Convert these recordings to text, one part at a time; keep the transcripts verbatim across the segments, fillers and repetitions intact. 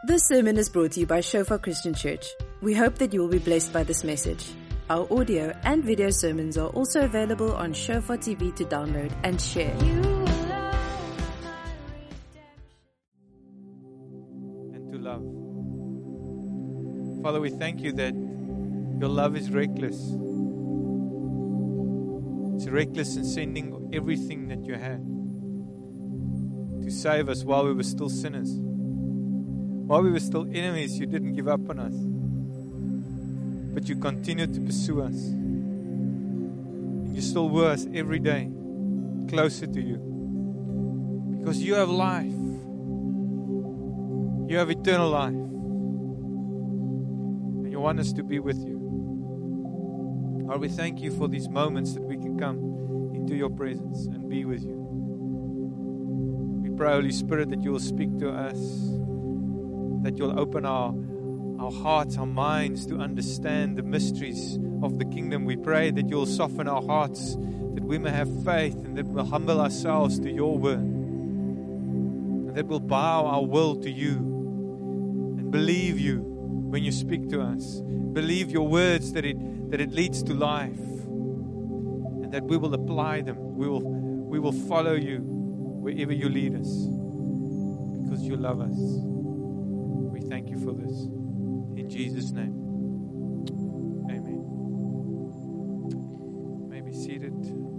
This sermon is brought to you by Shofar Christian Church. We hope that you will be blessed by this message. Our audio and video sermons are also available on Shofar T V to download and share. And to love. Father, we thank you that your love is reckless. It's reckless in sending everything that you had to save us while we were still sinners. While we were still enemies, you didn't give up on us. But you continued to pursue us. And you still were us every day, closer to you. Because you have life. You have eternal life. And you want us to be with you. Lord, we thank you for these moments that we can come into your presence and be with you. We pray, Holy Spirit, that you will speak to us, that you'll open our, our hearts, our minds to understand the mysteries of the kingdom. We pray that you'll soften our hearts, that we may have faith, and that we'll humble ourselves to your word, and that we'll bow our will to you and believe you when you speak to us. Believe your words, that it that it leads to life, and that we will apply them. We will we will follow you wherever you lead us, because you love us. We thank you for this. In Jesus' name. Amen. You may be seated.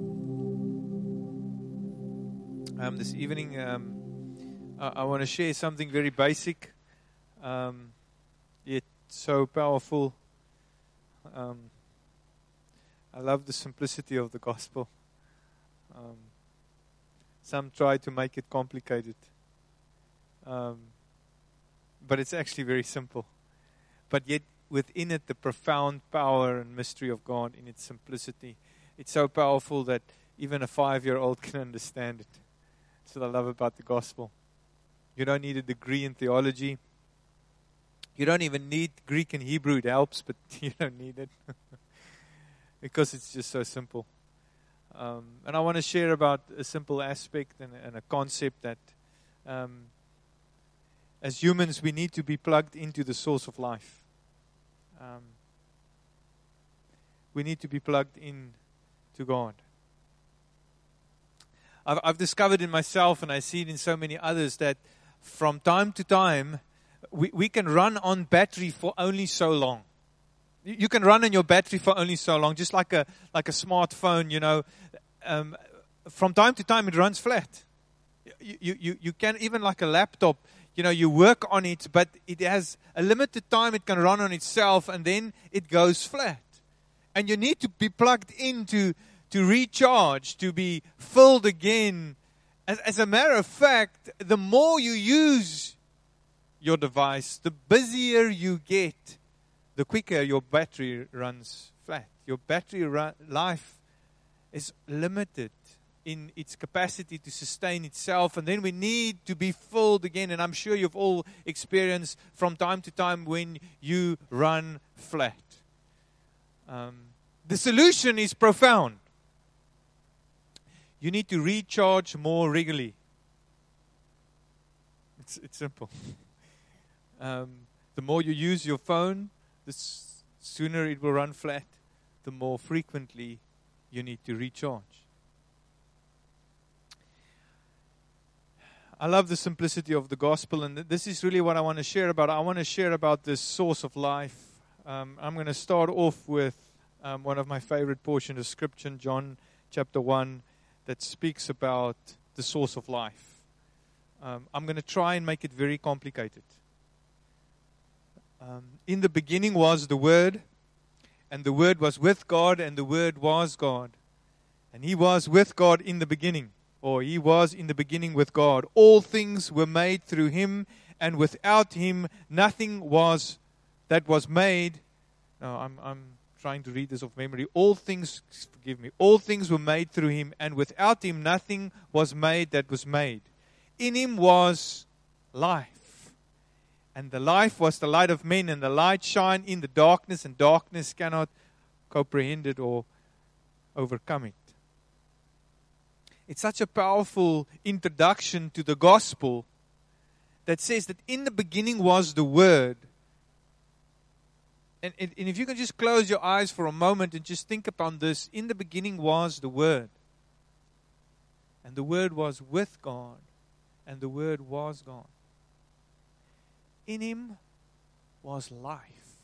Um, this evening, um, I, I want to share something very basic, um, yet so powerful. Um, I love the simplicity of the gospel. Um, some try to make it complicated. Um, but it's actually very simple. But yet within it, the profound power and mystery of God in its simplicity. It's so powerful that even a five-year-old can understand it. That's what I love about the gospel. You don't need a degree in theology. You don't even need Greek and Hebrew. It helps, but you don't need it. Because it's just so simple. Um, and I want to share about a simple aspect and, and a concept that um, as humans we need to be plugged into the source of life. Um, we need to be plugged in to God. I've, I've discovered in myself, and I see it in so many others, that from time to time we, we can run on battery for only so long. You can run on your battery for only so long, just like a like a smartphone, you know. Um, from time to time, it runs flat. You, you, you, you can, even like a laptop, you know, you work on it, but it has a limited time it can run on itself, and then it goes flat. And you need to be plugged in to, to recharge, to be filled again. As, as a matter of fact, the more you use your device, the busier you get, the quicker your battery runs flat. Your battery run, life is limited in its capacity to sustain itself, and then we need to be filled again. And I'm sure you've all experienced from time to time when you run flat. Um, the solution is profound. You need to recharge more regularly. It's, it's simple. um, the more you use your phone, the sooner it will run flat, the more frequently you need to recharge. I love the simplicity of the gospel, and this is really what I want to share about. I want to share about the source of life. Um, I'm going to start off with um, one of my favorite portions of Scripture, John chapter one, that speaks about the source of life. Um, I'm going to try and make it very complicated. Um, in the beginning was the Word, and the Word was with God, and the Word was God. And He was with God in the beginning, or He was in the beginning with God. All things were made through Him, and without Him nothing was that was made. No, I'm, I'm trying to read this off memory. All things, forgive me, all things were made through Him, and without Him nothing was made that was made. In Him was life. And the life was the light of men, and the light shine in the darkness, and darkness cannot comprehend it or overcome it. It's such a powerful introduction to the gospel that says that in the beginning was the Word. And, and, and if you can just close your eyes for a moment and just think upon this. In the beginning was the Word. And the Word was with God. And the Word was God. In Him was life.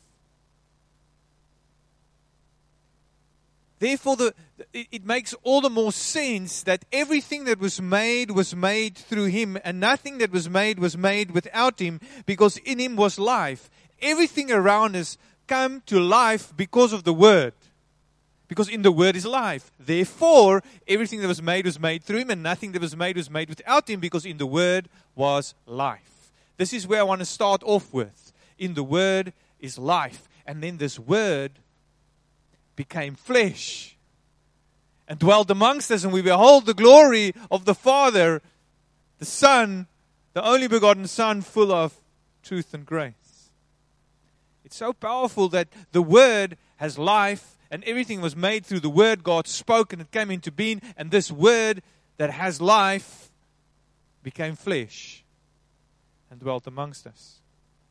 Therefore, the, it, it makes all the more sense that everything that was made was made through Him, and nothing that was made was made without Him, because in Him was life. Everything around us come to life because of the Word. Because in the Word is life. Therefore, everything that was made was made through Him, and nothing that was made was made without Him, because in the Word was life. This is where I want to start off with. In the Word is life. And then this Word became flesh and dwelt amongst us, and we behold the glory of the Father, the Son, the only begotten Son, full of truth and grace. It's so powerful that the Word has life, and everything was made through the Word. God spoke and it came into being, and this Word that has life became flesh and dwelt amongst us.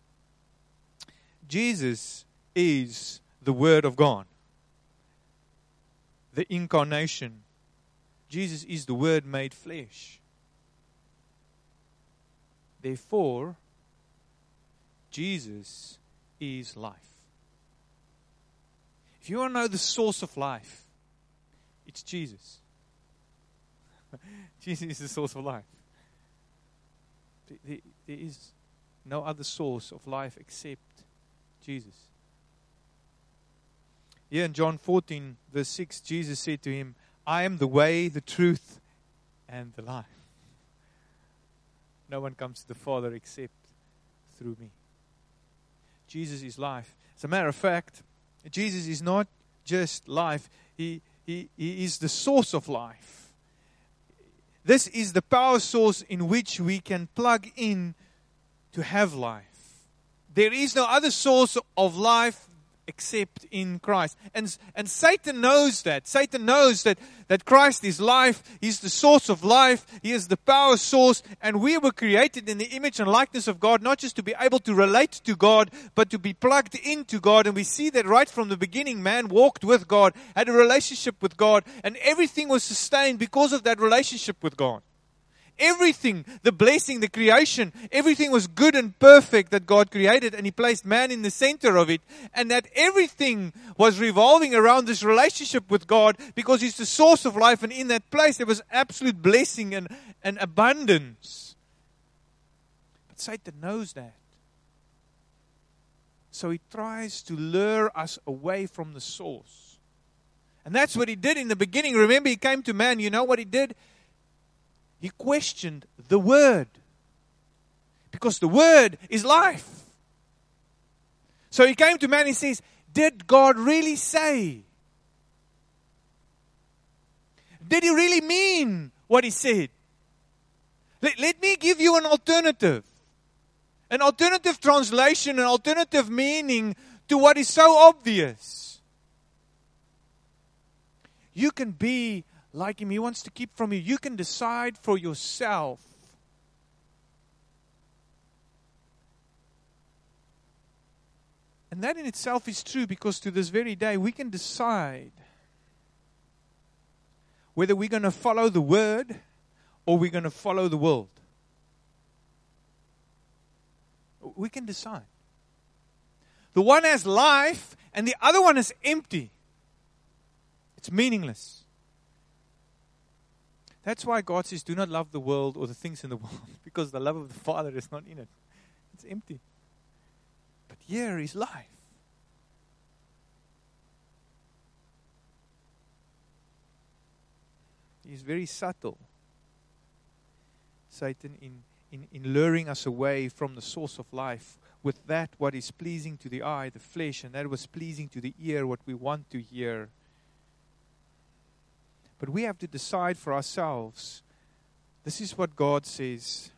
Jesus is the Word of God. The incarnation. Jesus is the Word made flesh. Therefore, Jesus is life. If you want to know the source of life, it's Jesus. Jesus is the source of life. There, there is no other source of life except Jesus. Here in John fourteen, verse six, Jesus said to him, I am the way, the truth, and the life. No one comes to the Father except through me. Jesus is life. As a matter of fact, Jesus is not just life. He, he, he is the source of life. This is the power source in which we can plug in to have life. There is no other source of life except in Christ. And, and Satan knows that. Satan knows that, that Christ is life. He's the source of life. He is the power source. And we were created in the image and likeness of God, not just to be able to relate to God, but to be plugged into God. And we see that right from the beginning, man walked with God, had a relationship with God, and everything was sustained because of that relationship with God. Everything, the blessing, the creation, everything was good and perfect that God created, and He placed man in the center of it, and that everything was revolving around this relationship with God because He's the source of life, and in that place there was absolute blessing and, and abundance. But Satan knows that. So he tries to lure us away from the source. And that's what he did in the beginning. Remember, he came to man. You know what he did? He questioned the Word. Because the Word is life. So he came to man and he says, did God really say? Did He really mean what He said? Let, let me give you an alternative. An alternative translation, an alternative meaning to what is so obvious. You can be like Him. He wants to keep from you. You can decide for yourself. And that in itself is true, because to this very day we can decide whether we're going to follow the Word or we're going to follow the world. We can decide. The one has life and the other one is empty. It's meaningless. That's why God says, do not love the world or the things in the world, because the love of the Father is not in it. It's empty. But here is life. He's very subtle, Satan, in, in, in luring us away from the source of life with that what is pleasing to the eye, the flesh, and that was pleasing to the ear, what we want to hear. But we have to decide for ourselves. This is what God says.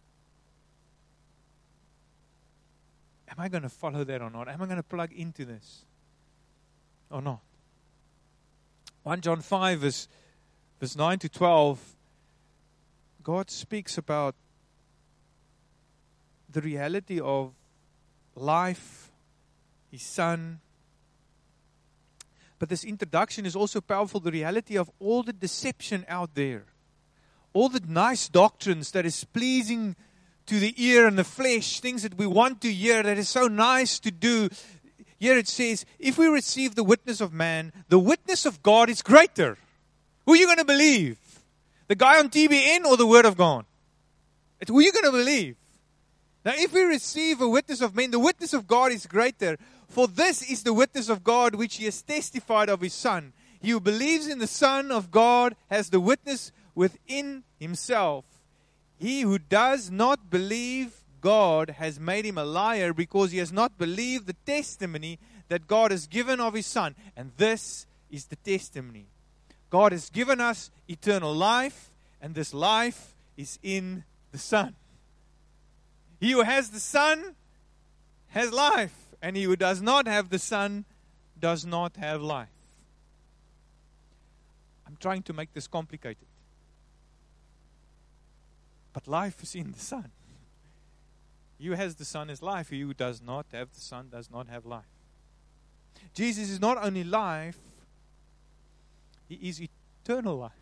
Am I going to follow that or not? Am I going to plug into this or not? First John five, verse, verse nine to twelve, God speaks about the reality of life, His Son. But this introduction is also powerful, the reality of all the deception out there. All the nice doctrines that is pleasing to the ear and the flesh, things that we want to hear, that is so nice to do. Here it says, if we receive the witness of man, the witness of God is greater. Who are you going to believe? The guy on T B N or the Word of God? It's who are you going to believe? Now, if we receive a witness of men, the witness of God is greater. For this is the witness of God which He has testified of His Son. He who believes in the Son of God has the witness within himself. He who does not believe God has made him a liar, because he has not believed the testimony that God has given of His Son. And this is the testimony. God has given us eternal life, and this life is in the Son. He who has the Son has life, and he who does not have the Son does not have life. I'm trying to make this complicated. But life is in the Son. He who has the Son has life. He who does not have the Son does not have life. Jesus is not only life, He is eternal life.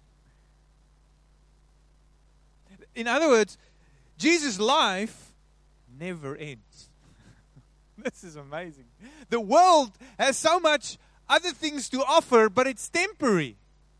In other words, Jesus' life never ends. This is amazing. The world has so much other things to offer, but it's temporary.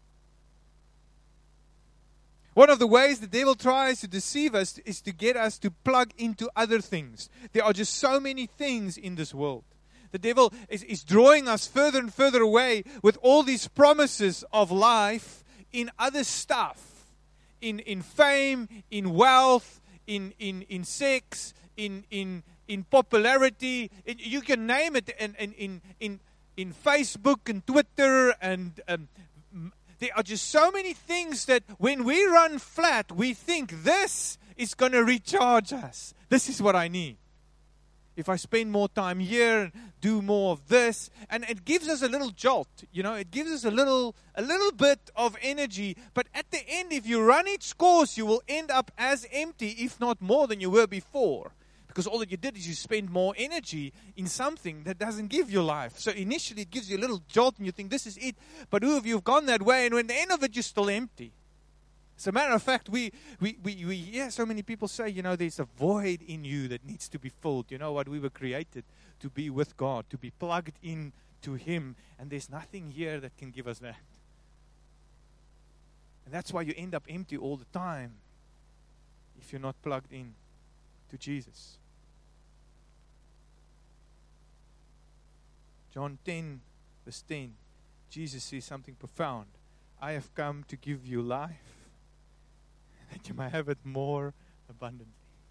One of the ways the devil tries to deceive us is to get us to plug into other things. There are just so many things in this world. The devil is, is drawing us further and further away with all these promises of life in other stuff. In, in fame, in wealth, in, in, in sex, in, in, in popularity. In, you can name it in, in, in, in, in Facebook and Twitter. And um, there are just so many things that when we run flat, we think this is going to recharge us. This is what I need. If I spend more time here and do more of this, and it gives us a little jolt, you know, it gives us a little a little bit of energy. But at the end, if you run its course, you will end up as empty, if not more than you were before. Because all that you did is you spend more energy in something that doesn't give you life. So initially it gives you a little jolt and you think this is it. But who of you have gone that way, and when the end of it, you're still empty. As a matter of fact, we, we, we, we hear so many people say, you know, there's a void in you that needs to be filled. You know what? We were created to be with God, to be plugged in to Him. And there's nothing here that can give us that. And that's why you end up empty all the time if you're not plugged in to Jesus. John ten, verse ten, Jesus says something profound. I have come to give you life, that you may have it more abundantly.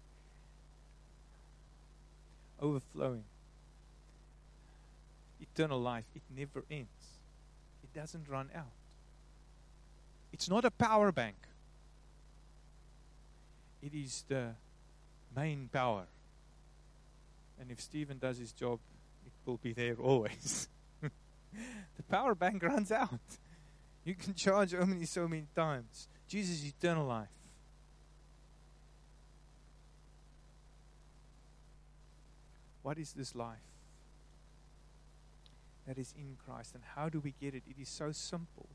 Overflowing. Eternal life, it never ends. It doesn't run out. It's not a power bank. It is the main power. And if Stephen does his job, it will be there always. The power bank runs out. You can charge only so many times. Jesus is eternal life. What is this life that is in Christ, and how do we get it? It is so simple.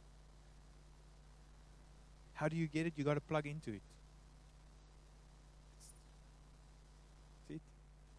How do you get it? You got to plug into it. That's it.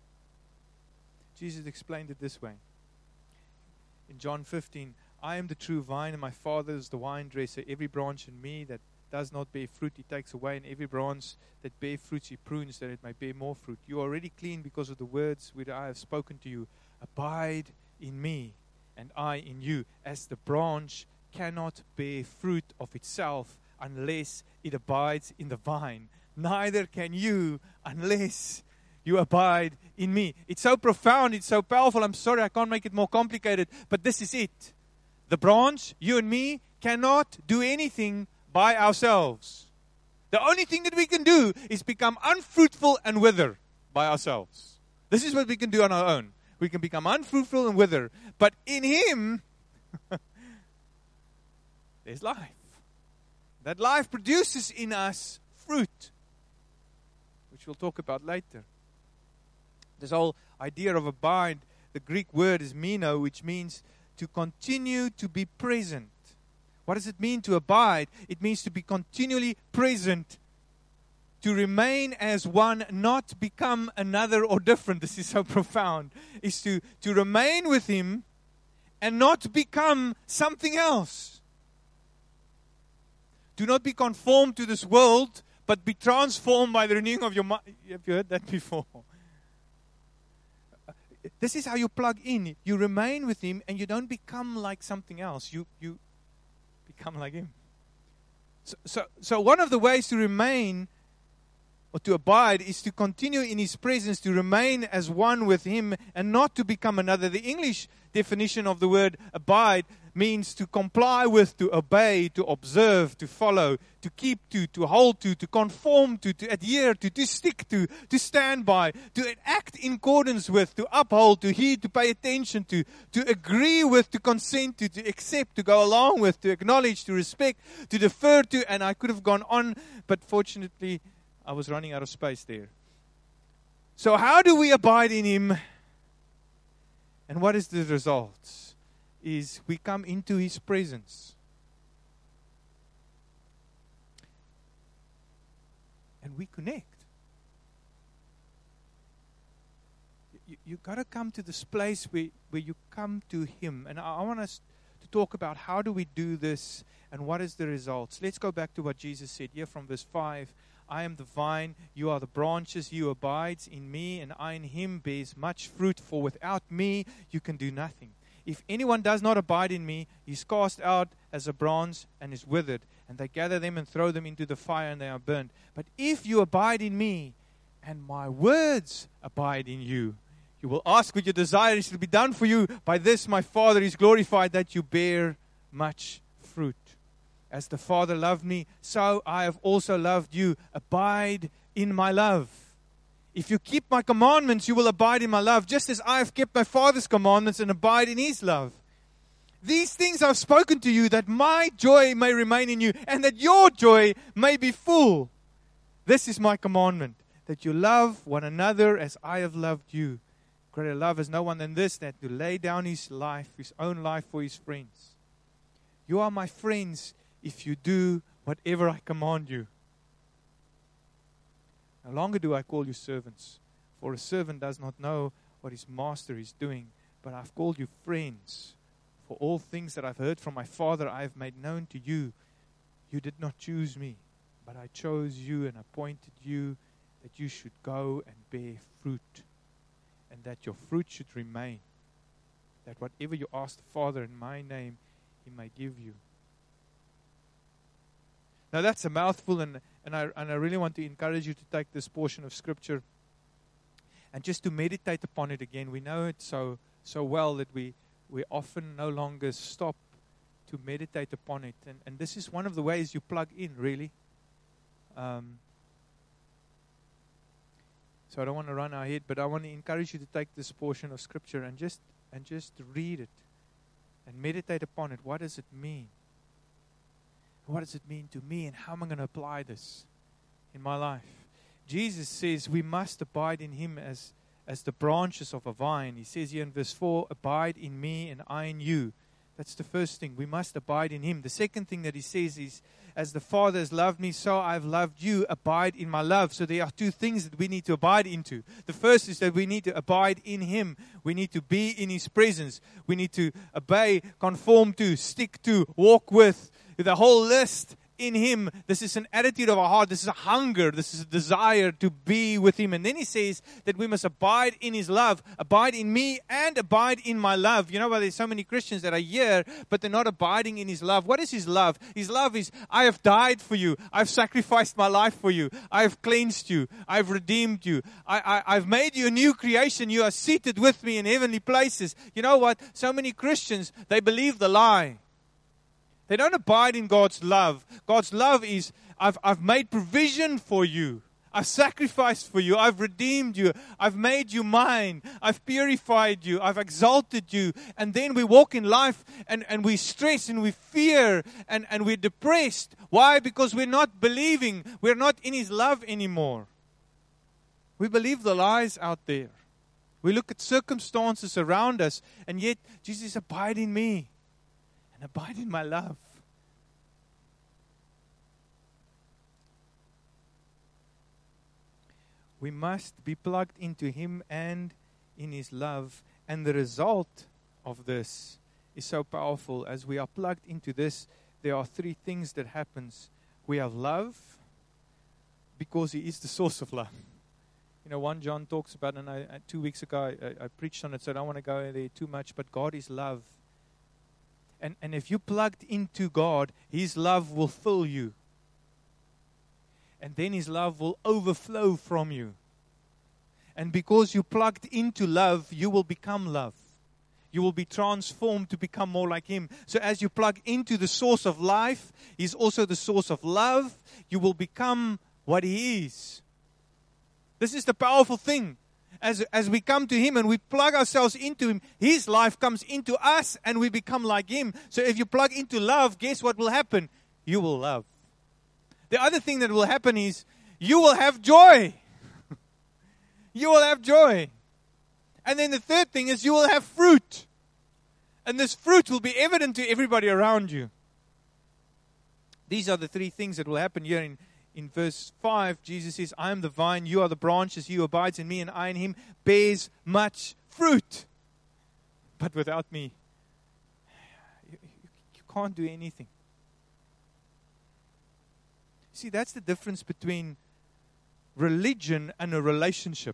Jesus explained it this way. In John fifteen, I am the true vine, and my Father is the vine dresser. Every branch in me that does not bear fruit, He takes away, and every branch that bear fruits, He prunes, that it may bear more fruit. You are already clean because of the words which I have spoken to you. Abide in me, and I in you. As the branch cannot bear fruit of itself unless it abides in the vine, neither can you unless you abide in me. It's so profound, it's so powerful. I'm sorry, I can't make it more complicated, but this is it. The branch, you and me, cannot do anything by ourselves. The only thing that we can do is become unfruitful and wither by ourselves. This is what we can do on our own. We can become unfruitful and wither. But in Him, there's life. That life produces in us fruit, which we'll talk about later. This whole idea of abide, the Greek word is meno, which means to continue to be present. What does it mean to abide? It means to be continually present, to remain as one, not become another or different. This is so profound. Is to, to remain with Him and not become something else. Do not be conformed to this world, but be transformed by the renewing of your mind. Have you heard that before? This is how you plug in. You remain with Him and you don't become like something else. You you become like Him. So, so, so one of the ways to remain or to abide is to continue in His presence, to remain as one with Him and not to become another. The English definition of the word abide means to comply with, to obey, to observe, to follow, to keep to, to hold to, to conform to, to adhere to, to stick to, to stand by, to act in accordance with, to uphold, to heed, to pay attention to, to agree with, to consent to, to accept, to go along with, to acknowledge, to respect, to defer to, and I could have gone on, but fortunately I was running out of space there. So how do we abide in Him? And what is the result? Is we come into His presence. And we connect. You, you got to come to this place where, where you come to Him. And I, I want us to talk about how do we do this and what is the results. Let's go back to what Jesus said here from verse five. I am the vine, you are the branches, you abides in me, and I in Him bears much fruit, for without me you can do nothing. If anyone does not abide in me, he is cast out as a branch and is withered, and they gather them and throw them into the fire, and they are burned. But if you abide in me, and my words abide in you, you will ask what you desire, it shall be done for you. By this my Father is glorified, that you bear much fruit. As the Father loved me, so I have also loved you. Abide in my love. If you keep my commandments, you will abide in my love, just as I have kept my Father's commandments and abide in His love. These things I've spoken to you, that my joy may remain in you, and that your joy may be full. This is my commandment, that you love one another as I have loved you. Greater love has no one than this, that to lay down his life, his own life for his friends. You are my friends if you do whatever I command you. No longer do I call you servants, for a servant does not know what his master is doing, but I've called you friends. For all things that I've heard from my Father I have made known to you. You did not choose me, but I chose you and appointed you that you should go and bear fruit, and that your fruit should remain, that whatever you ask the Father in my name, He may give you. Now that's a mouthful, and, and, I, and I really want to encourage you to take this portion of Scripture and just to meditate upon it again. We know it so so well that we, we often no longer stop to meditate upon it. And, and this is one of the ways you plug in, really. Um, so I don't want to run ahead, but I want to encourage you to take this portion of Scripture and just and just read it and meditate upon it. What does it mean? What does it mean to me, and how am I going to apply this in my life? Jesus says we must abide in Him as, as the branches of a vine. He says here in verse four, abide in me and I in you. That's the first thing. We must abide in Him. The second thing that He says is, as the Father has loved me, so I've loved you. Abide in my love. So there are two things that we need to abide into. The first is that we need to abide in Him. We need to be in His presence. We need to obey, conform to, stick to, walk with. The whole list in Him. This is an attitude of our heart. This is a hunger. This is a desire to be with Him. And then He says that we must abide in His love. Abide in me and abide in my love. You know why there's so many Christians that are here, but they're not abiding in His love. What is His love? His love is, I have died for you. I've sacrificed my life for you. I've cleansed you. I've redeemed you. I, I, I've made you a new creation. You are seated with me in heavenly places. You know what? So many Christians, they believe the lie. They don't abide in God's love. God's love is, I've, I've made provision for you. I've sacrificed for you. I've redeemed you. I've made you mine. I've purified you. I've exalted you. And then we walk in life and, and we stress and we fear and, and we're depressed. Why? Because we're not believing. We're not in His love anymore. We believe the lies out there. We look at circumstances around us, and yet Jesus says, abide in me and abide in my love. We must be plugged into Him and in His love. And the result of this is so powerful. As we are plugged into this, there are three things that happens. We have love because He is the source of love. You know, First John talks about, and I, two weeks ago I, I preached on it, so I don't want to go there too much, but God is love. And, and if you're plugged into God, His love will fill you. And then His love will overflow from you. And because you're plugged into love, you will become love. You will be transformed to become more like Him. So as you plug into the source of life, He's also the source of love. You will become what He is. This is the powerful thing. As, as we come to Him and we plug ourselves into Him, His life comes into us and we become like Him. So if you plug into love, guess what will happen? You will love. The other thing that will happen is you will have joy. You will have joy. And then the third thing is you will have fruit. And this fruit will be evident to everybody around you. These are the three things that will happen here in, in verse five. Jesus says, I am the vine, you are the branches, he who abides in me and I in him bears much fruit. But without me, you, you, you can't do anything. See, that's the difference between religion and a relationship.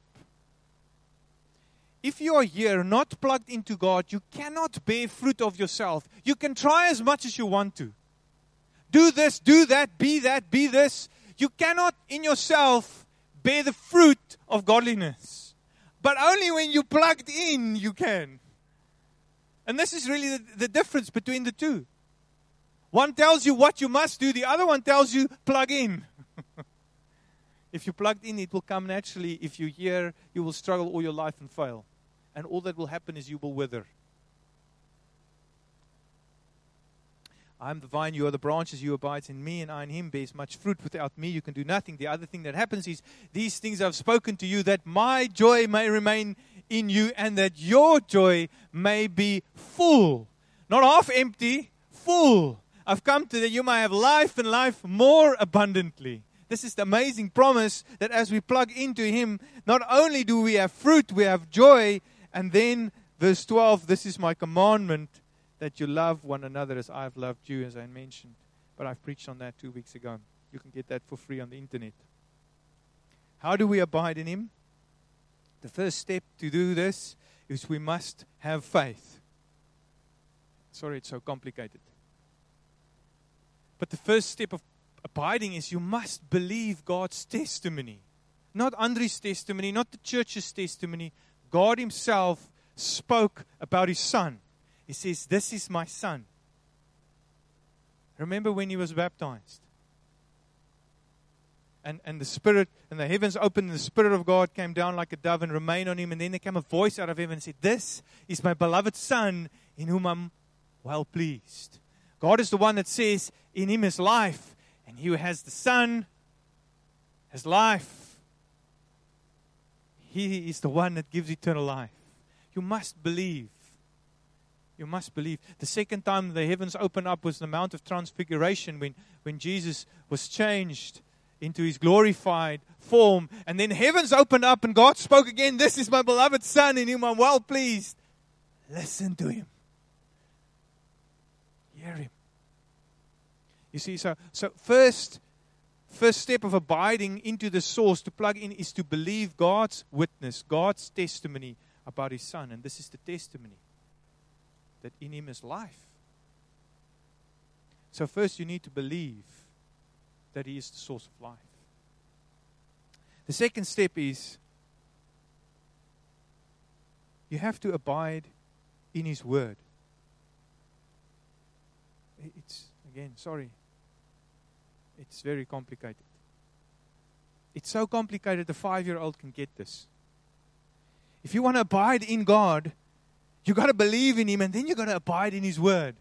If you are here not plugged into God, you cannot bear fruit of yourself. You can try as much as you want to. Do this, do that, be that, be this. You cannot in yourself bear the fruit of godliness. But only when you're plugged in, you can. And this is really the, the difference between the two. One tells you what you must do. The other one tells you, plug in. If you're plugged in, it will come naturally. If you're here, you will struggle all your life and fail. And all that will happen is you will wither. I am the vine, you are the branches, you abide in me, and I in him bears much fruit. Without me, you can do nothing. The other thing that happens is, these things I've spoken to you, that my joy may remain in you, and that your joy may be full. Not half empty, full. I've come to that you may have life and life more abundantly. This is the amazing promise that as we plug into Him, not only do we have fruit, we have joy. And then verse twelve, this is my commandment, that you love one another as I have loved you, as I mentioned. But I've preached on that two weeks ago. You can get that for free on the internet. How do we abide in Him? The first step to do this is we must have faith. Sorry, it's so complicated. But the first step of abiding is you must believe God's testimony. Not Andre's testimony, not the church's testimony. God Himself spoke about His Son. He says, this is my Son. Remember when He was baptized? And, and the Spirit, and the heavens opened, and the Spirit of God came down like a dove and remained on Him. And then there came a voice out of heaven and said, this is my beloved Son, in whom I'm well pleased. God is the one that says, in Him is life. And He who has the Son has life. He is the one that gives eternal life. You must believe. You must believe. The second time the heavens opened up was the Mount of Transfiguration, when, when Jesus was changed into His glorified form. And then heavens opened up and God spoke again. This is my beloved Son, in whom I'm well pleased. Listen to Him. Hear Him. You see, so so first, first step of abiding into the source, to plug in, is to believe God's witness, God's testimony about His Son. And this is the testimony, that in Him is life. So first you need to believe that He is the source of life. The second step is you have to abide in His Word. It's, again, sorry. It's very complicated. It's so complicated, a five-year-old can get this. If you want to abide in God, you got to believe in Him, and then you got to abide in His Word.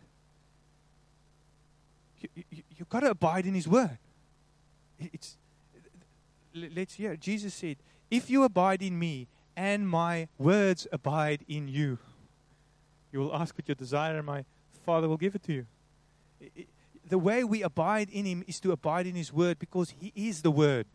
You, you, you got to abide in His Word. It's, let's hear. Jesus said, If you abide in me and my words abide in you, you will ask what you desire and my Father will give it to you. It, it, the way we abide in him is to abide in his word because he is the word.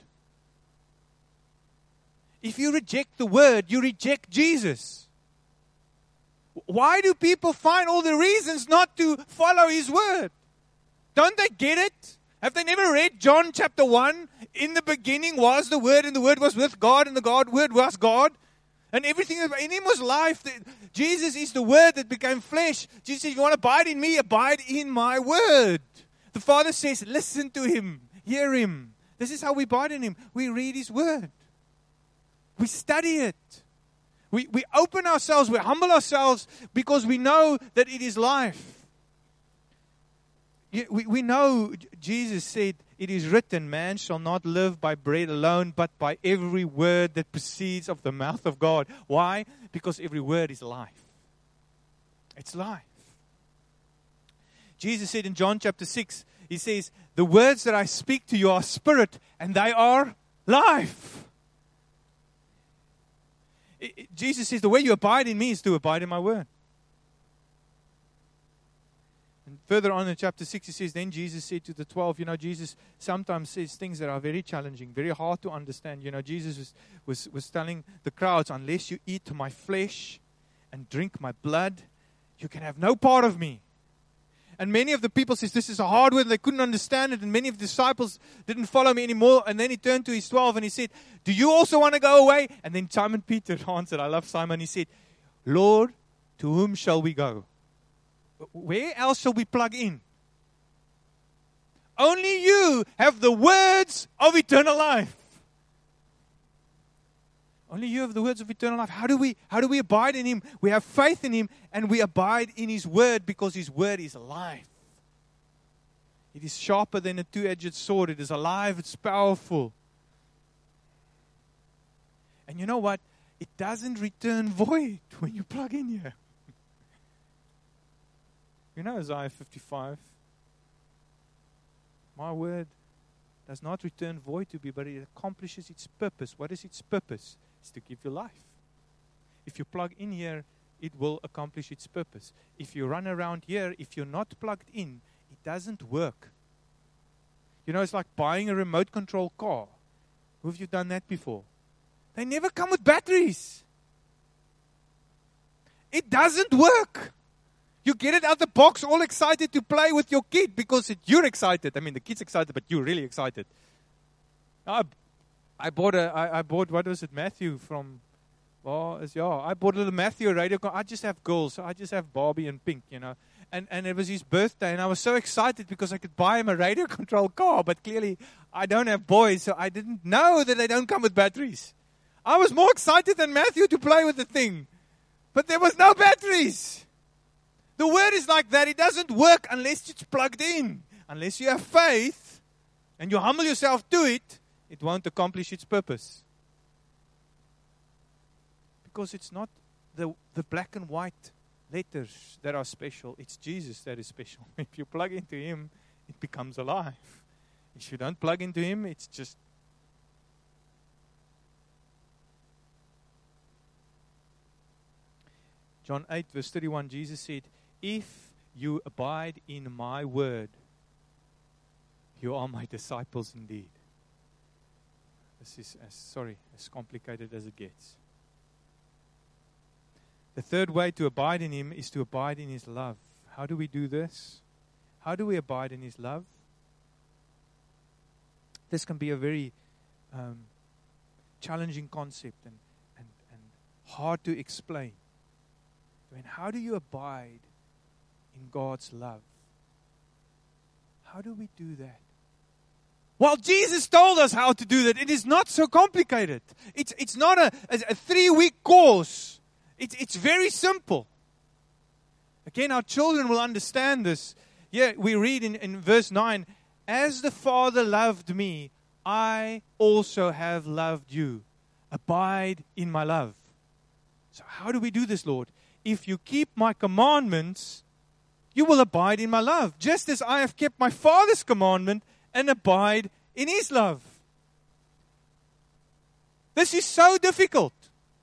If you reject the word, you reject Jesus. Why do people find all the reasons not to follow his word? Don't they get it? Have they never read John chapter one? In the beginning was the Word, and the Word was with God, and the God Word was God. And everything in him was life. Jesus is the Word that became flesh. Jesus says, if you want to abide in me, abide in my word. The Father says, listen to him, hear him. This is how we abide in him. We read his word. We study it. We, we open ourselves, we humble ourselves because we know that it is life. We, we know Jesus said, it is written, man shall not live by bread alone, but by every word that proceeds of the mouth of God. Why? Because every word is life. It's life. Jesus said in John chapter six, he says, the words that I speak to you are spirit and they are life. It, it, Jesus says, the way you abide in me is to abide in my word. And further on in chapter six, he says, then Jesus said to the twelve, you know, Jesus sometimes says things that are very challenging, very hard to understand. You know, Jesus was, was, was telling the crowds, unless you eat my flesh and drink my blood, you can have no part of me. And many of the people says, this is a hard word, and they couldn't understand it, and many of the disciples didn't follow me anymore. And then he turned to his twelve and he said, do you also want to go away? And then Simon Peter answered, I love Simon, he said, Lord, to whom shall we go? Where else shall we plug in? Only you have the words of eternal life. Only you have the words of eternal life. How do we, how do we abide in him? We have faith in him and we abide in his word because his word is life. It is sharper than a two-edged sword. It is alive. It's powerful. And you know what? It doesn't return void when you plug in here. You know Isaiah fifty-five. My word does not return void to me, but it accomplishes its purpose. What is its purpose? It's to give you life. If you plug in here, it will accomplish its purpose. If you run around here, if you're not plugged in, it doesn't work. You know, it's like buying a remote control car. Who have you done that before? They never come with batteries. It doesn't work. You get it out the box all excited to play with your kid because it, you're excited. I mean, the kid's excited, but you're really excited. I, I bought a, I, I bought, what was it, Matthew from, well, yeah, I bought a little Matthew radio car. I just have girls, so I just have Barbie and Pink, you know. And, and it was his birthday, and I was so excited because I could buy him a radio control car, but clearly I don't have boys, so I didn't know that they don't come with batteries. I was more excited than Matthew to play with the thing, but there was no batteries. The word is like that. It doesn't work unless it's plugged in. Unless you have faith and you humble yourself to it, it won't accomplish its purpose. Because it's not the, the black and white letters that are special. It's Jesus that is special. If you plug into him, it becomes alive. If you don't plug into him, it's just... John eight verse thirty-one, Jesus said, if you abide in my word, you are my disciples indeed. This is, as, sorry, as complicated as it gets. The third way to abide in him is to abide in his love. How do we do this? How do we abide in his love? This can be a very um, challenging concept and, and, and hard to explain. I mean, how do you abide in God's love? How do we do that? Well, Jesus told us how to do that. It is not so complicated. It's it's not a, a, a three-week course. It's it's very simple. Again, our children will understand this. Yeah, we read in, in verse nine, as the Father loved me, I also have loved you. Abide in my love. So how do we do this, Lord? If you keep my commandments, you will abide in my love, just as I have kept my Father's commandment and abide in his love. This is so difficult.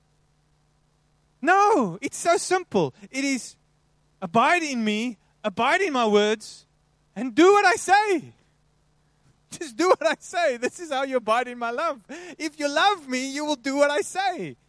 No, it's so simple. It is abide in me, abide in my words, and do what I say. Just do what I say. This is how you abide in my love. If you love me, you will do what I say.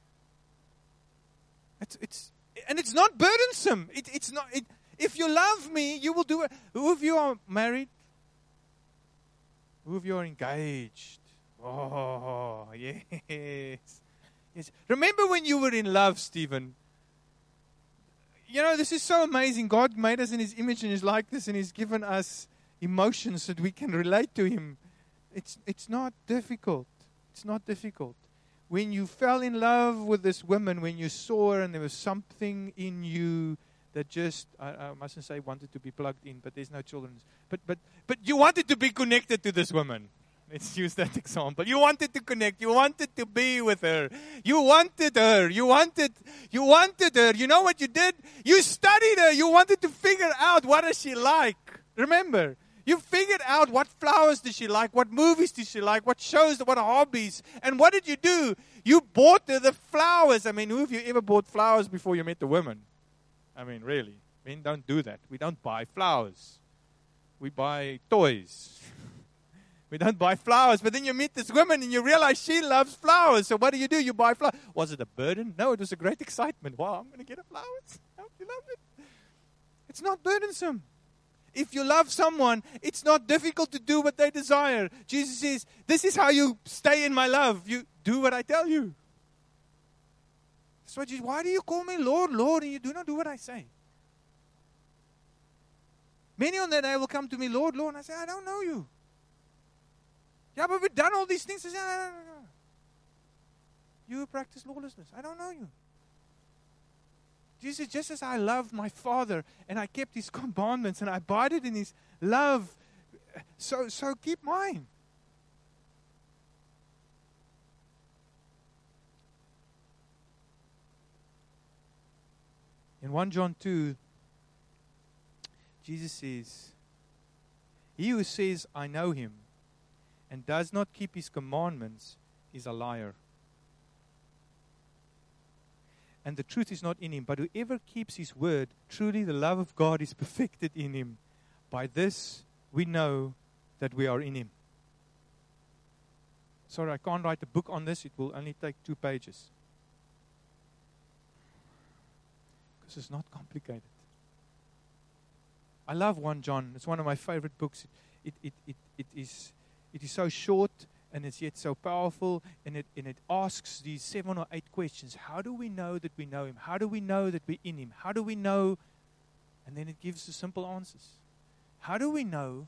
It's, it's and it's not burdensome. It, it's not. It, if you love me, you will do it. Who of you are married? Who of you are engaged? Oh, yes. Yes. Remember when you were in love, Stephen? You know, this is so amazing. God made us in His image and His likeness, and He's given us emotions that we can relate to Him. It's it's not difficult. It's not difficult. When you fell in love with this woman, when you saw her and there was something in you that just, I, I mustn't say wanted to be plugged in, but there's no children. But but but you wanted to be connected to this woman. Let's use that example. You wanted to connect. You wanted to be with her. You wanted her. You wanted, you wanted her. You know what you did? You studied her. You wanted to figure out what is she like. Remember, you figured out what flowers does she like, what movies does she like, what shows, what hobbies. And what did you do? You bought her the flowers. I mean, who of you ever bought flowers before you met the woman? I mean, really. Men don't do that. We don't buy flowers. We buy toys. We don't buy flowers. But then you meet this woman and you realize she loves flowers. So what do you do? You buy flowers. Was it a burden? No, it was a great excitement. Wow, I'm going to get her flowers. I hope you love it. It's not burdensome. If you love someone, it's not difficult to do what they desire. Jesus says, this is how you stay in my love. You do what I tell you. That's what Jesus, why do you call me Lord, Lord, and you do not do what I say? Many on that day will come to me, Lord, Lord, and I say, I don't know you. Yeah, but we've done all these things. I say, no, no, no, no. You practice lawlessness. I don't know you. Jesus, just as I loved my Father and I kept His commandments and I abided in His love, so so keep mine. In First John two, Jesus says, he who says, I know Him, and does not keep His commandments is a liar. And the truth is not in him. But whoever keeps His word, truly the love of God is perfected in him. By this we know that we are in Him. Sorry, I can't write a book on this. It will only take two pages. Because it's not complicated. I love First John. It's one of my favorite books. It, it, it, it, is, it is so short. And it's yet so powerful, and it and it asks these seven or eight questions. How do we know that we know Him? How do we know that we're in Him? How do we know? And then it gives the simple answers. How do we know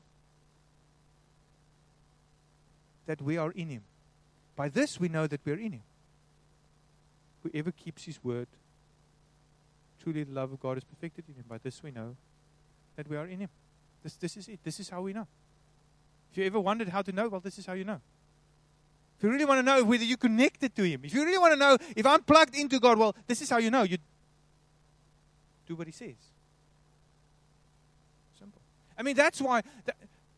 that we are in Him? By this we know that we're in Him. Whoever keeps His word, truly the love of God is perfected in him. By this we know that we are in Him. This this is it. This is how we know. If you ever wondered how to know, well, this is how you know. If you really want to know whether you're connected to Him, if you really want to know if I'm plugged into God, well, this is how you know. You do what He says. Simple. I mean, that's why. That,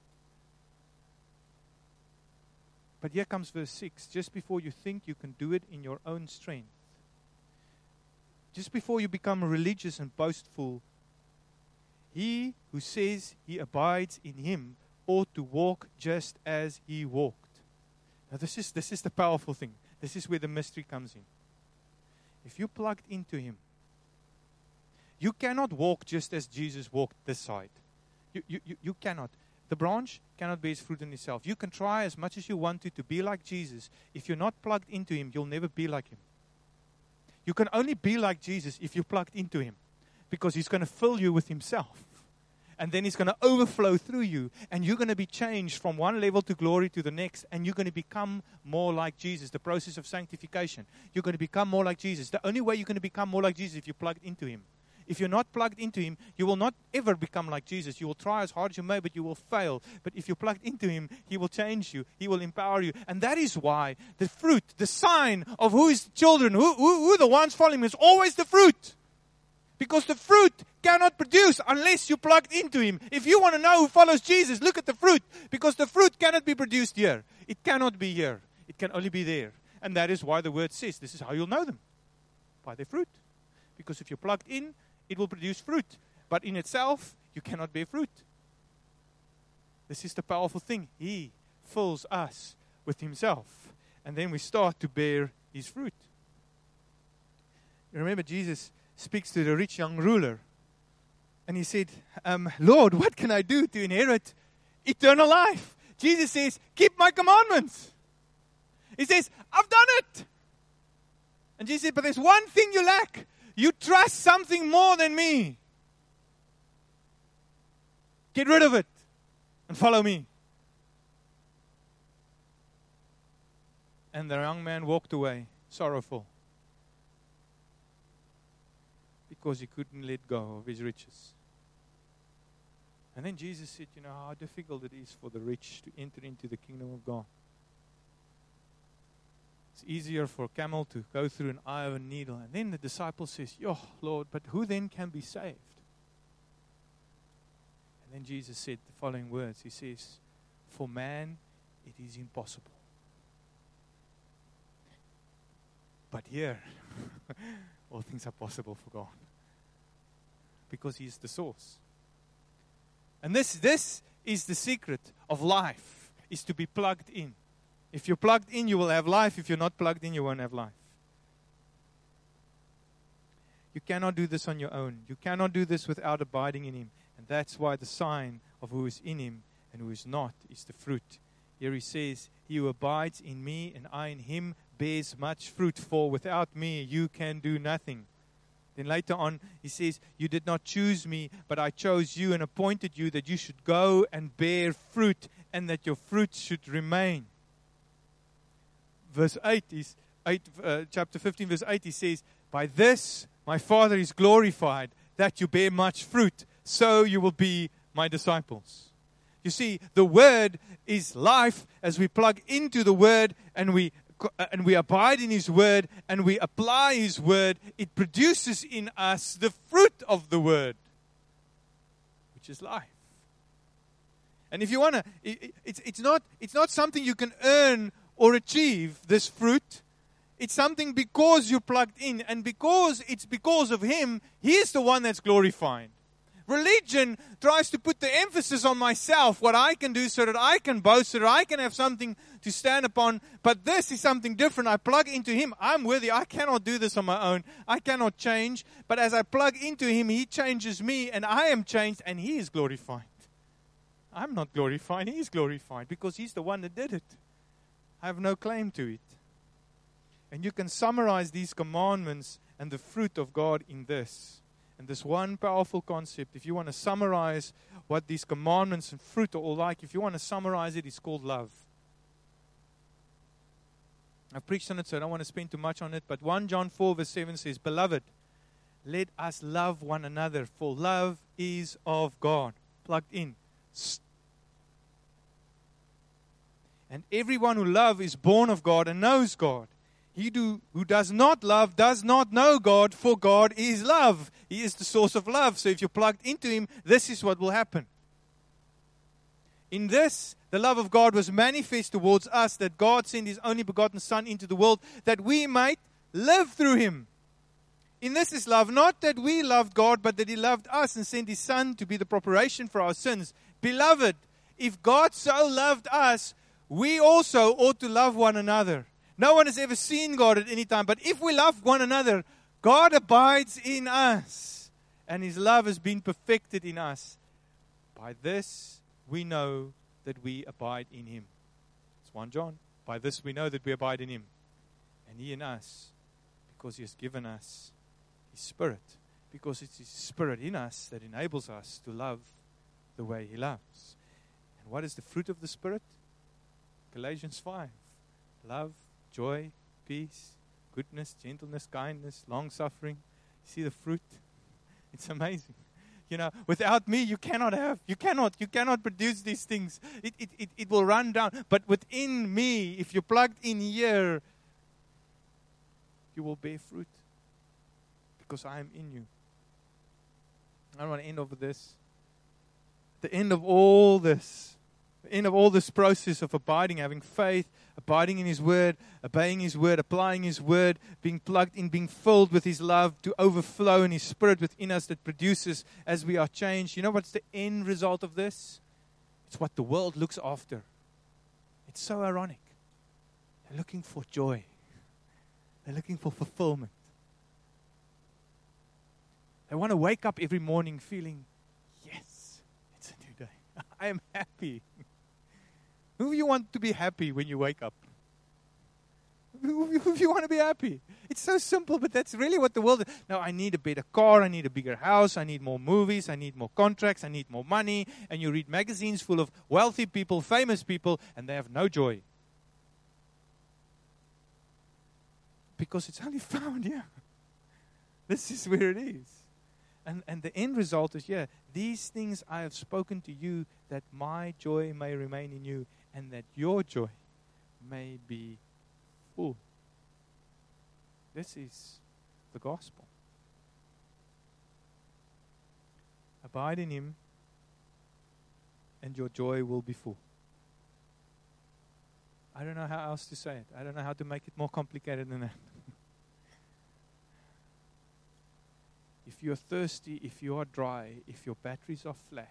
but here comes verse six. Just before you think you can do it in your own strength, just before you become religious and boastful, he who says he abides in Him ought to walk just as He walked. Now this is this is the powerful thing. This is where the mystery comes in. If you're plugged into Him, you cannot walk just as Jesus walked this side. You, you, you, you cannot. The branch cannot bear its fruit in itself. You can try as much as you want to to be like Jesus. If you're not plugged into Him, you'll never be like Him. You can only be like Jesus if you're plugged into Him, because He's going to fill you with Himself. And then He's going to overflow through you. And you're going to be changed from one level to glory to the next. And you're going to become more like Jesus. The process of sanctification. You're going to become more like Jesus. The only way you're going to become more like Jesus is if you're plugged into Him. If you're not plugged into Him, you will not ever become like Jesus. You will try as hard as you may, but you will fail. But if you're plugged into Him, He will change you. He will empower you. And that is why the fruit, the sign of who is children, who, who, who the ones following Him, is always the fruit. Because the fruit cannot produce unless you're plugged into Him. If you want to know who follows Jesus, look at the fruit. Because the fruit cannot be produced here. It cannot be here. It can only be there. And that is why the word says, this is how you'll know them. By their fruit. Because if you're plugged in, it will produce fruit. But in itself, you cannot bear fruit. This is the powerful thing. He fills us with himself. And then we start to bear his fruit. You remember Jesus speaks to the rich young ruler. And he said, um, Lord, what can I do to inherit eternal life? Jesus says, keep my commandments. He says, I've done it. And Jesus said, but there's one thing you lack. You trust something more than me. Get rid of it and follow me. And the young man walked away, sorrowful. Because he couldn't let go of his riches. And then Jesus said, you know how difficult it is for the rich to enter into the kingdom of God. It's easier for a camel to go through an eye of a needle. And then the disciple says, yo, Lord, but who then can be saved? And then Jesus said the following words. He says, for man it is impossible. But here, all things are possible for God. Because he is the source. And this, this is the secret of life, is to be plugged in. If you're plugged in, you will have life. If you're not plugged in, you won't have life. You cannot do this on your own. You cannot do this without abiding in him. And that's why the sign of who is in him and who is not is the fruit. Here he says, he who abides in me and I in him bears much fruit, for without me you can do nothing. Then later on, he says, you did not choose me, but I chose you and appointed you that you should go and bear fruit and that your fruit should remain. Verse eight is, eight, uh, chapter fifteen, verse eight, he says, by this my Father is glorified, that you bear much fruit, so you will be my disciples. You see, the Word is life. As we plug into the Word and we and we abide in His Word and we apply His Word, it produces in us the fruit of the Word, which is life. And if you want to, it, it's, it's, not, it's not something you can earn or achieve, this fruit. It's something because you're plugged in, and because it's because of Him, He is the one that's glorified. Religion tries to put the emphasis on myself, what I can do so that I can boast, so that I can have something to stand upon. But this is something different. I plug into Him. I'm worthy. I cannot do this on my own. I cannot change. But as I plug into Him, He changes me, and I am changed, and He is glorified. I'm not glorified. He is glorified because He's the one that did it. I have no claim to it. And you can summarize these commandments and the fruit of God in this. And this one powerful concept, if you want to summarize what these commandments and fruit are all like, if you want to summarize it, it's called love. I've preached on it, so I don't want to spend too much on it. But First John four verse seven says, Beloved, let us love one another, for love is of God. Plugged in. And everyone who loves is born of God and knows God. He do, who does not love does not know God, for God is love. He is the source of love. So if you're plugged into Him, this is what will happen. In this, the love of God was manifest towards us, that God sent His only begotten Son into the world, that we might live through Him. In this is love, not that we loved God, but that He loved us and sent His Son to be the propitiation for our sins. Beloved, if God so loved us, we also ought to love one another. No one has ever seen God at any time. But if we love one another, God abides in us. And His love has been perfected in us. By this we know that we abide in Him. It's First John. By this we know that we abide in Him. And He in us. Because He has given us His Spirit. Because it's His Spirit in us that enables us to love the way He loves. And what is the fruit of the Spirit? Galatians five. Love, joy, peace, goodness, gentleness, kindness, long-suffering. See the fruit? It's amazing. You know, without me, you cannot have, you cannot, you cannot produce these things. It, it, it, it will run down. But within me, if you're plugged in here, you will bear fruit. Because I am in you. I don't want to end over this. At the end of all this, The end of all this process of abiding, having faith, abiding in His Word, obeying His Word, applying His Word, being plugged in, being filled with His love to overflow in His Spirit within us that produces as we are changed. You know what's the end result of this? It's what the world looks after. It's so ironic. They're looking for joy. They're looking for fulfillment. They want to wake up every morning feeling, yes, it's a new day. I am happy. Who do you want to be happy when you wake up? Who do you want to be happy? It's so simple, but that's really what the world is. Now, I need a better car, I need a bigger house, I need more movies, I need more contracts, I need more money. And you read magazines full of wealthy people, famous people, and they have no joy. Because it's only found here. This is where it is. And and the end result is, yeah, these things I have spoken to you, that my joy may remain in you, and that your joy may be full. This is the gospel. Abide in Him, and your joy will be full. I don't know how else to say it. I don't know how to make it more complicated than that. If you're thirsty, if you are dry, if your batteries are flat,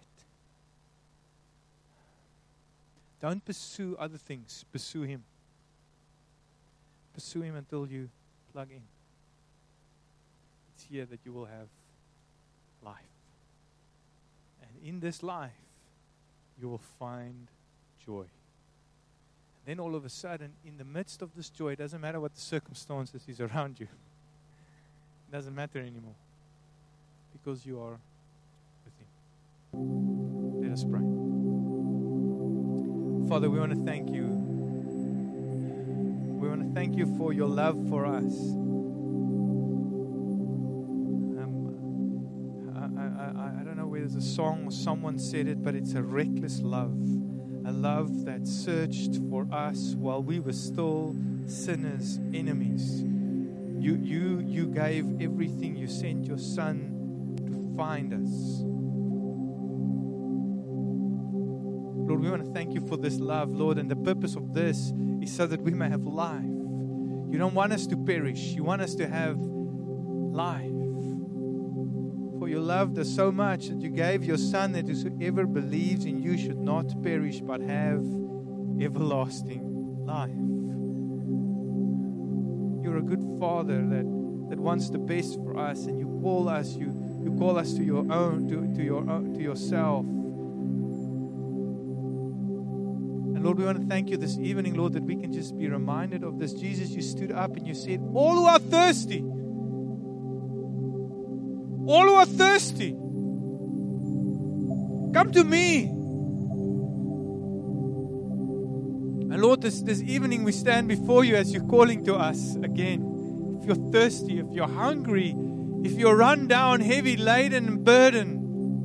don't pursue other things. Pursue Him. Pursue Him until you plug in. It's here that you will have life. And in this life, you will find joy. And then all of a sudden, in the midst of this joy, it doesn't matter what the circumstances is around you. It doesn't matter anymore. Because you are with Him. Let us pray. Father, we want to thank you. We want to thank you for your love for us. Um, I, I, I don't know whether it's a song or someone said it, but it's a reckless love. A love that searched for us while we were still sinners, enemies. You, you, you gave everything. You sent your Son find us. Lord, we want to thank you for this love, Lord, and the purpose of this is so that we may have life. You don't want us to perish. You want us to have life. For you loved us so much that you gave your Son, that whoever believes in you should not perish but have everlasting life. You're a good Father that, that wants the best for us, and you call us, you You call us to your own, to, to your own, to yourself. And Lord, we want to thank you this evening, Lord, that we can just be reminded of this. Jesus, you stood up and you said, all who are thirsty, all who are thirsty, come to me. And Lord, this, this evening we stand before you as you're calling to us again. If you're thirsty, if you're hungry, if you're run down, heavy, laden, and burdened,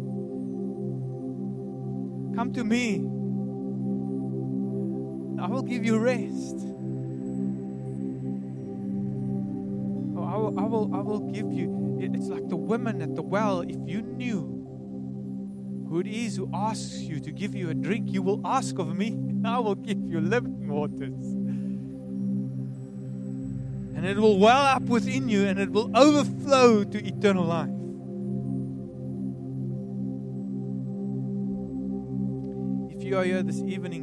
come to me. I will give you rest. Oh, I will, I will, I will give you. It's like the woman at the well. If you knew who it is who asks you to give you a drink, you will ask of me, and I will give you living waters. And it will well up within you, and it will overflow to eternal life. If you are here this evening,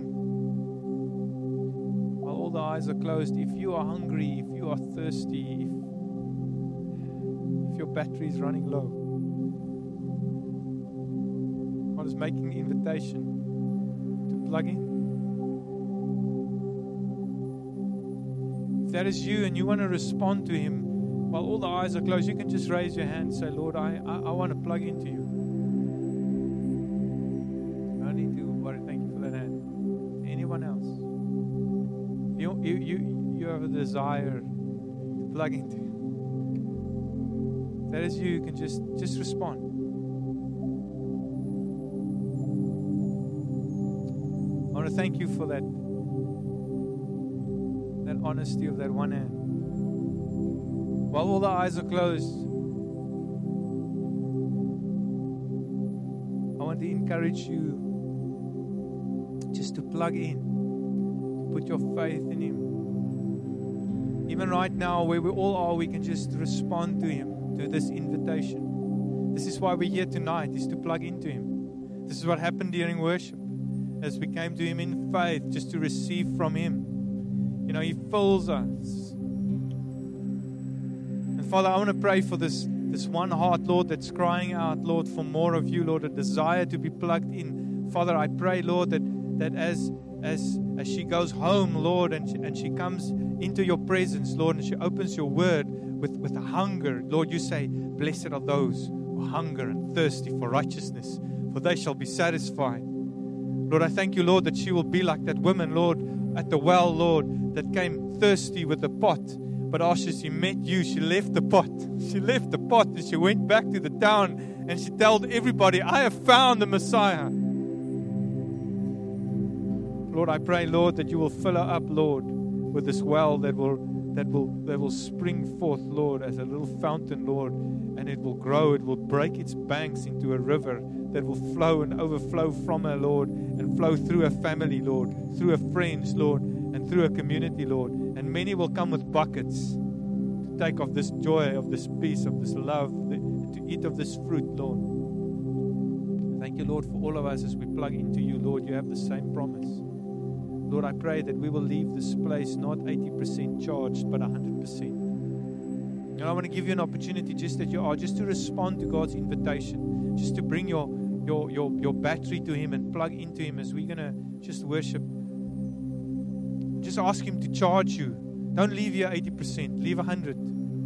while all the eyes are closed, if you are hungry, if you are thirsty, if, if your battery is running low, God is making the invitation to plug in. If that is you and you want to respond to Him while all the eyes are closed, you can just raise your hand and say, Lord, I, I, I want to plug into you. No need to worry. Thank you for that hand. Anyone else? You, you, you, you have a desire to plug into. If that is you, you can just, just respond. I want to thank you for that. That honesty of that one hand. While all the eyes are closed, I want to encourage you just to plug in, to put your faith in Him. Even right now, where we all are, we can just respond to Him, to this invitation. This is why we're here tonight, is to plug into Him. This is what happened during worship, as we came to Him in faith, just to receive from Him. You know, He fills us. And Father, I want to pray for this, this one heart, Lord, that's crying out, Lord, for more of You, Lord, a desire to be plugged in. Father, I pray, Lord, that, that as, as, as she goes home, Lord, and she, and she comes into Your presence, Lord, and she opens Your word with, with a hunger. Lord, You say, blessed are those who hunger and thirsty for righteousness, for they shall be satisfied. Lord, I thank You, Lord, that she will be like that woman, Lord, at the well, Lord, that came thirsty with the pot. But after she met You, she left the pot. She left the pot and she went back to the town and she told everybody, I have found the Messiah. Lord, I pray, Lord, that You will fill her up, Lord, with this well that will that will that will spring forth, Lord, as a little fountain, Lord, and it will grow, it will break its banks into a river that will flow and overflow from her, Lord, and flow through her family, Lord, through her friends, Lord, and through her community, Lord. And many will come with buckets to take of this joy, of this peace, of this love, to eat of this fruit, Lord. Thank You, Lord, for all of us as we plug into You, Lord. You have the same promise. Lord, I pray that we will leave this place not eighty percent charged, but one hundred percent. And I want to give you an opportunity, just that you are, just to respond to God's invitation, just to bring your your your, your battery to Him and plug into Him as we're going to just worship. Just ask Him to charge you. Don't leave here eighty percent, leave one hundred.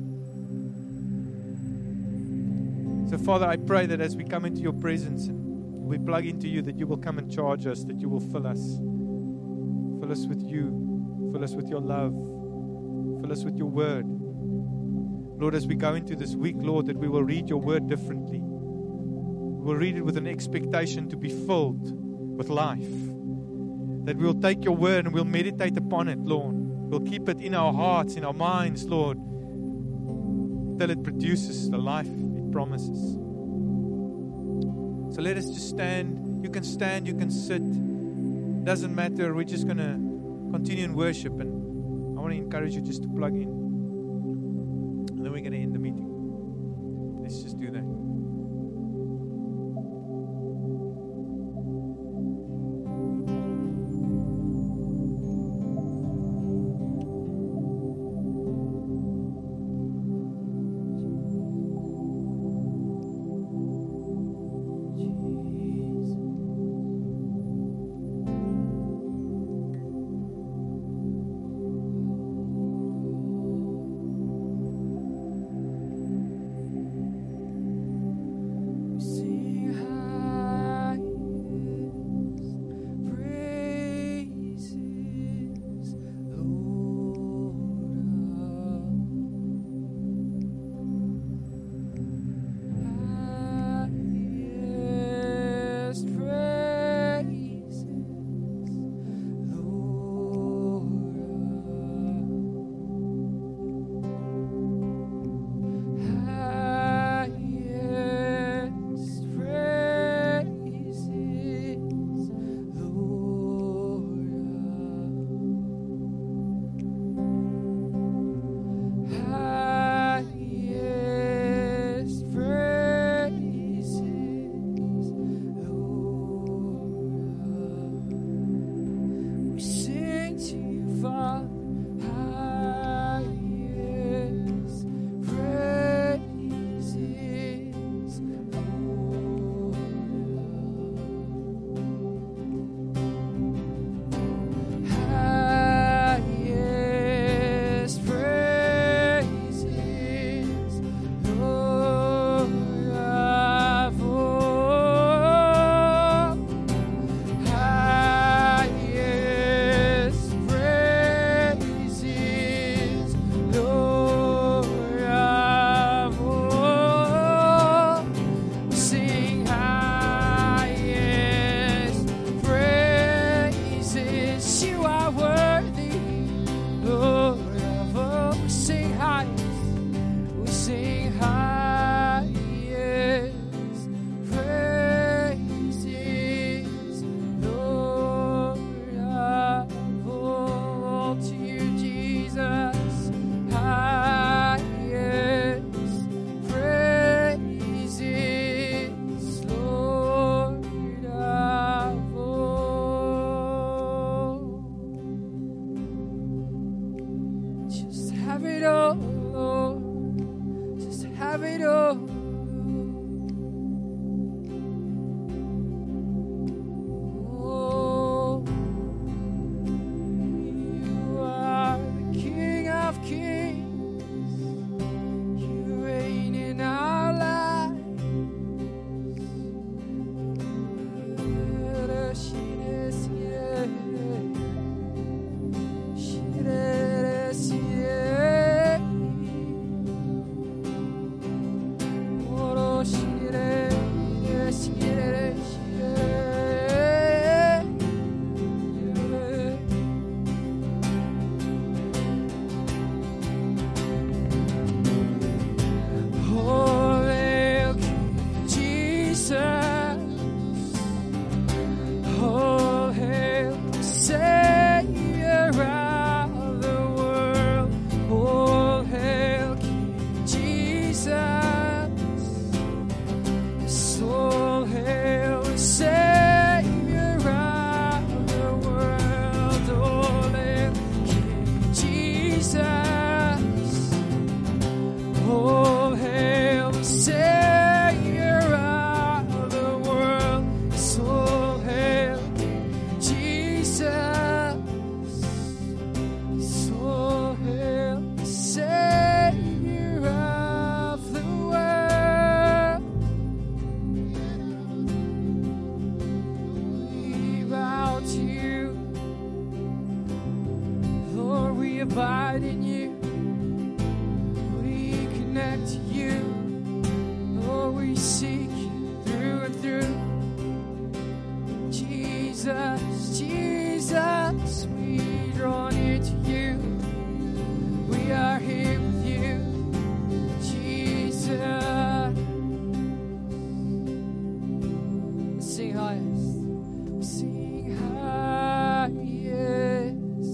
So, Father, I pray that as we come into Your presence and we plug into You, that You will come and charge us, that You will fill us. Fill us with You. Fill us with Your love. Fill us with Your word. Lord, as we go into this week, Lord, that we will read Your word differently. We will read it with an expectation to be filled with life. That we will take Your word and we'll meditate upon it, Lord. We'll keep it in our hearts, in our minds, Lord, until it produces the life it promises. So let us just stand. You can stand, you can sit. Doesn't matter. We're just going to continue in worship, and I want to encourage you just to plug in, and then we're going to end the meeting. Let's just do that. have it all. Oh, you are the King of Kings. You reign in our lives. Abide in you, we connect to you, Lord, we seek you through and through. Jesus, Jesus, we draw near to you, we are here with you, Jesus. Sing highest, sing highest.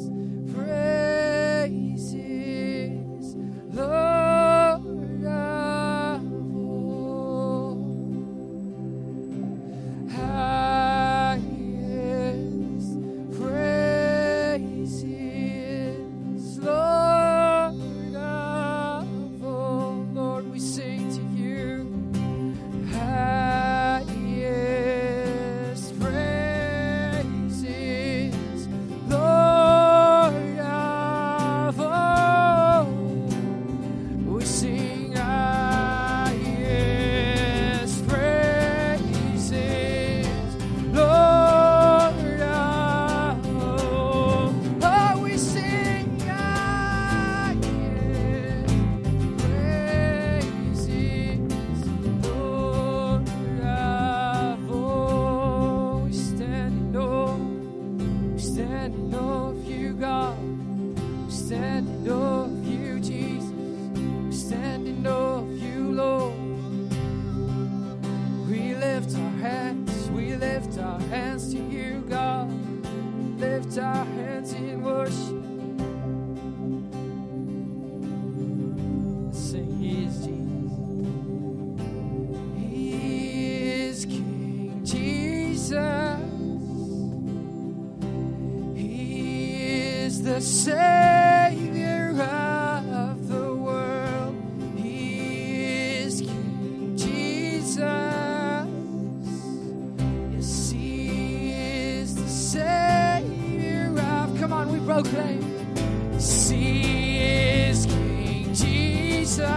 The Savior of the world, He is King Jesus. Yes, He is the Savior of. Come on, we proclaim. Yes, He is King Jesus.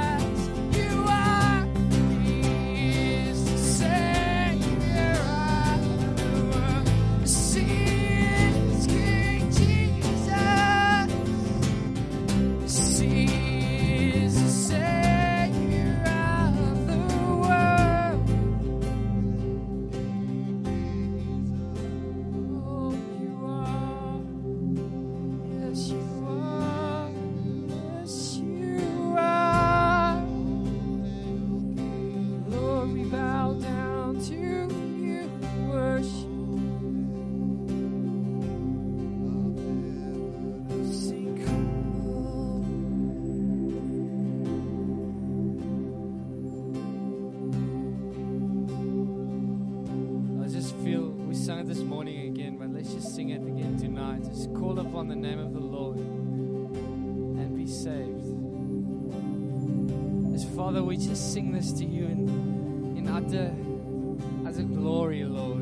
This morning again, but let's just sing it again tonight. Just call upon the name of the Lord and be saved. Just Father, we just sing this to you in, in utter, utter glory, Lord.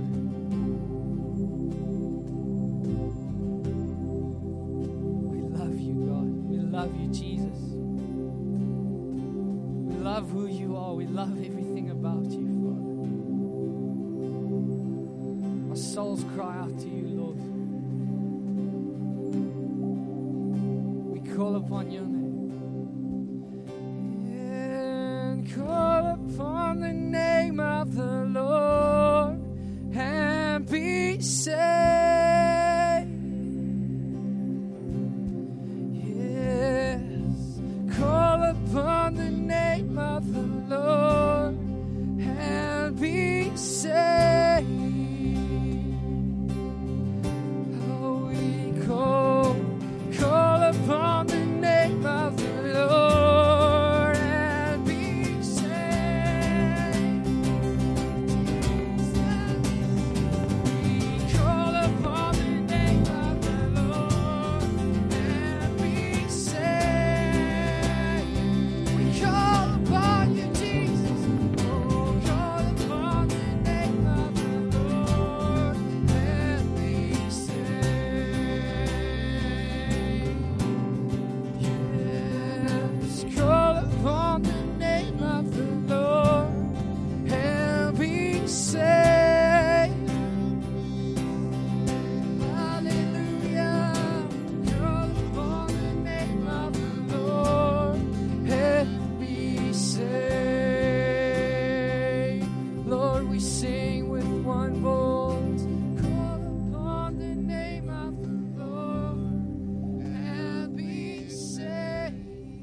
We love you, God. We love you, Jesus. We love who you are. We love everything about you, Father. Our souls cry out to you, Lord. We call upon your name. And call upon the name of the Lord and be saved. Yes, call upon the name of the Lord and be saved. Oh, we call, call upon the name of the Lord and be saved. We call upon the name of the Lord and be saved. We call upon you, Jesus. Oh, call upon the name of the Lord and be saved. Yes, call upon the name of the Lord and be saved. Hallelujah. Call upon the name of the Lord and be saved. Lord, we sing with one voice. Call upon the name of the Lord and be saved.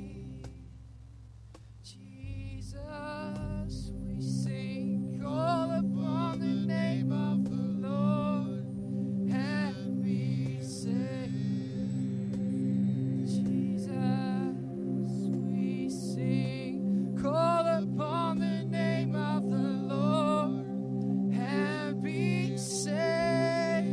Jesus, we sing. Call upon the name of the Lord and be saved. Jesus, we sing. Call upon the name of the Lord and be saved.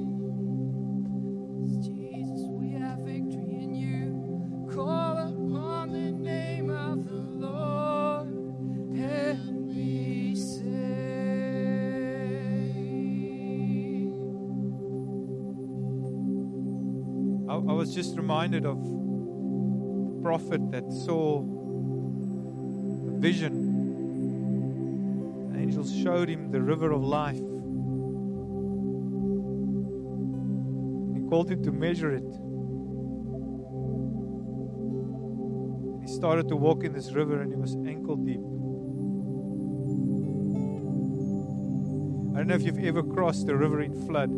Jesus, we have victory in you. Call upon the name of the Lord and be saved. I, I was just reminded of a prophet that saw a vision. The angels showed him the river of life. He called him to measure it. He started to walk in this river and he was ankle deep. I don't know if you've ever crossed a river in flood.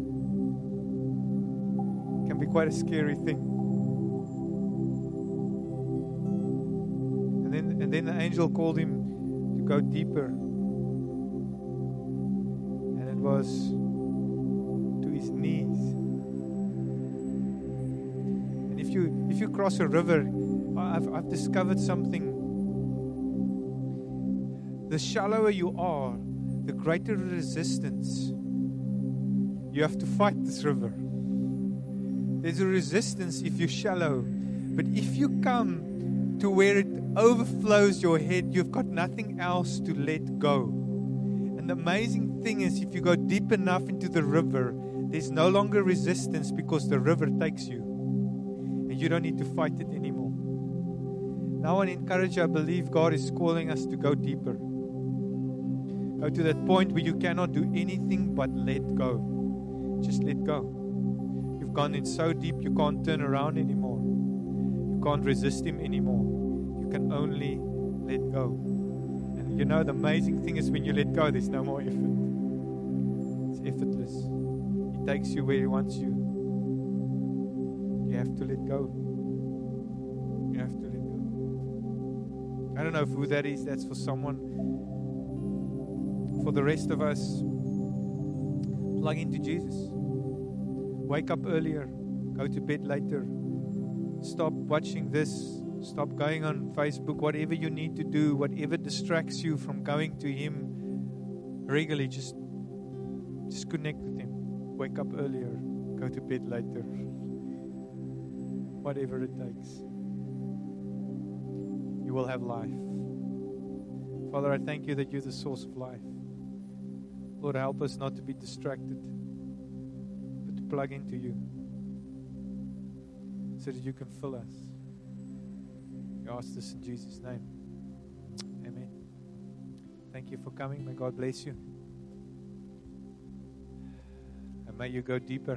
It can be quite a scary thing. And then, and then the angel called him to go deeper. And it was to his knees. And if you if you cross a river, I've I've discovered something. The shallower you are, the greater resistance you have to fight this river. There's a resistance if you're shallow. But if you come to where it overflows your head, you've got nothing else to let go. And the amazing thing is, if you go deep enough into the river, there's no longer resistance because the river takes you. And you don't need to fight it anymore. Now I want to encourage you, I believe God is calling us to go deeper. Go to that point where you cannot do anything but let go. Just let go. You've gone in so deep you can't turn around anymore. You can't resist Him anymore. You can only let go. And you know the amazing thing is when you let go, there's no more effort. It's effortless. He takes you where He wants you. You have to let go. You have to let go. I don't know who that is. That's for someone. For the rest of us, plug into Jesus. Wake up earlier. Go to bed later. Stop watching this. Stop going on Facebook. Whatever you need to do, whatever distracts you from going to Him regularly, just, just connect with Him. Wake up earlier. Go to bed later. Whatever it takes. You will have life. Father, I thank you that you're the source of life. Lord, help us not to be distracted, but to plug into you so that you can fill us. We ask this in Jesus' name. Amen. Thank you for coming. May God bless you. And may you go deeper.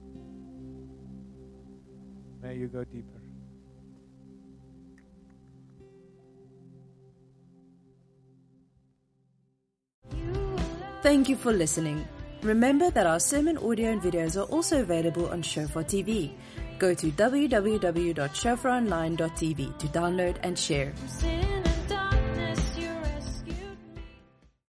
May you go deeper. Thank you for listening. Remember that our sermon audio and videos are also available on Shofar T V. Go to w w w dot shofar online dot t v to download and share.